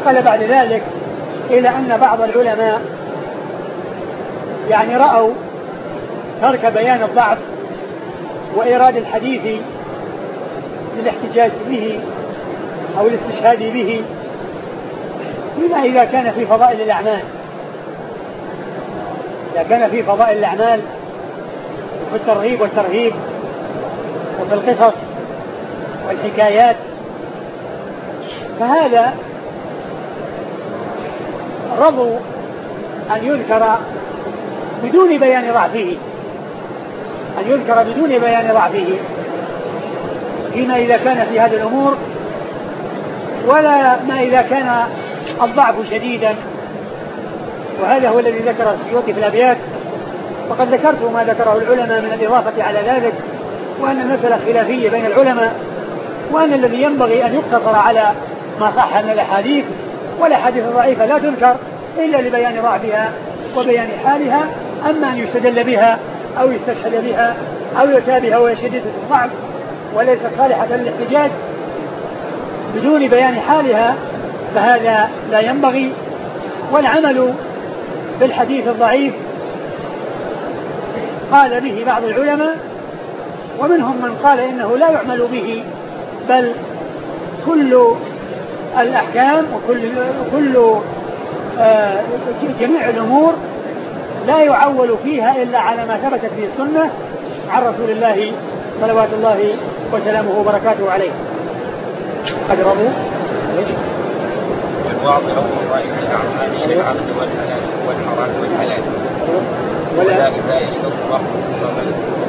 انتقل بعد ذلك إلى أن بعض العلماء يعني رأوا ترك بيان الضعف وإيراد الحديث للاحتجاج به أو الاستشهاد به بما إذا كان في فضائل الأعمال، إذا كان في فضائل الأعمال وفي الترغيب والترهيب وفي القصص والحكايات، فهذا رضوا أن يذكر بدون بيان ضعفه، أن يذكر بدون بيان ضعفه فيما إذا كان في هذه الأمور، ولا ما إذا كان الضعف شديدا. وهذا هو الذي ذكر السيوطي في الأبيات، وقد ذكرت ما ذكره العلماء من الإضافة على ذلك، وأن المسألة خلافية بين العلماء، وأن الذي ينبغي أن يقتصر على ما صح من الأحاديث، والأحاديث الضعيفة لا تذكر إلا لبيان ضعفها وبيان حالها. أما أن يستدل بها أو يستشهد بها أو يؤتى بها وهي شديدة الضعف وليست صالحة للاحتجاج بدون بيان حالها، فهذا لا ينبغي. والعمل بالحديث الضعيف قال به بعض العلماء، ومنهم من قال إنه لا يعمل به، بل كل الأحكام وكل جميع الأمور لا يعول فيها إلا على ما ثبتت به السنة عن رسول الله صلوات الله وسلامه وبركاته عليه. قد رضوا والواضع الرأي في الأعمال العبد والحلال والحرام والحلال ولا إذا يشترط